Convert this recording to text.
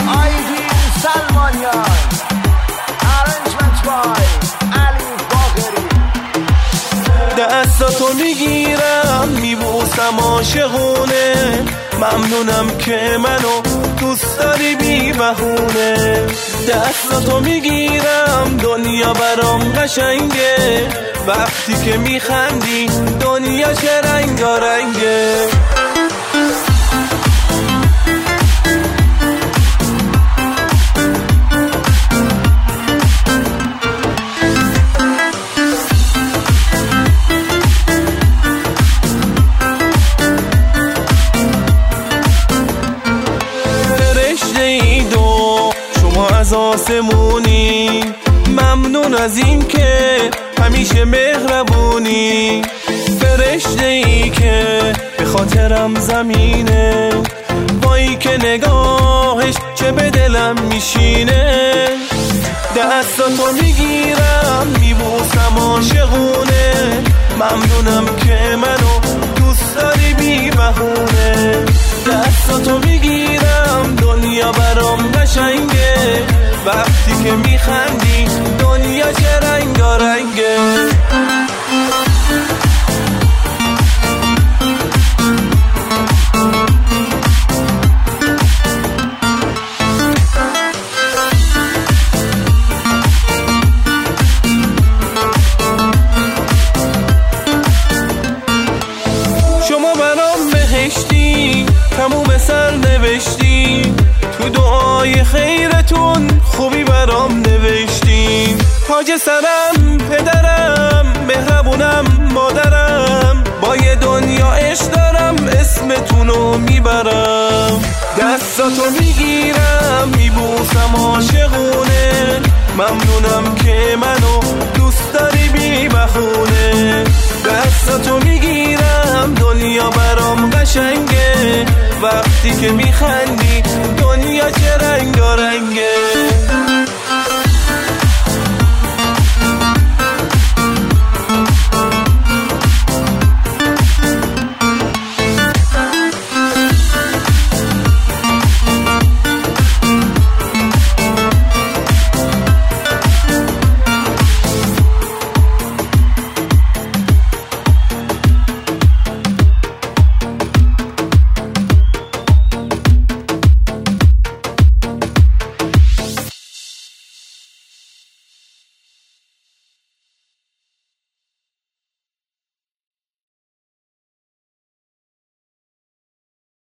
آیدین سلمانیان. Arrangement by علی باقری. دستاتو میگیرم میبوسم عاشقونه، ممنونم که منو دوست داری بی بهونه. دستاتو میگیرم دنیا برام قشنگه، وقتی که میخندی دنیا چه رنگارنگه. از آسمونی ممنون از این که همیشه مهربونی، فرشته ای که به خاطرم زمینه، وایی که نگاهش چه به دلم میشینه. دستاتو میگیرم میبوسم عاشقونه، ممنونم که منو دوست داری بی بهونه. دستاتو میگیرم دنیا برام قشنگه، وقتی که میخندی دنیا چه رنگارنگه. شما برام بهشتی، تموم سر نوشتی، تو دعای خیرتون خوبی برام نوشتی. تاج سرم پدرم، مهربونم مادرم، با یه دنیا عشق دارم اسمتونو میبرم. دستاتو میگیرم میبوسم عاشقونه، ممنونم که منو دوست داری بی بهونه. دستاتو میگیرم دنیا برام قشنگه، وقتی که میخندی دنیا چه رنگارنگه.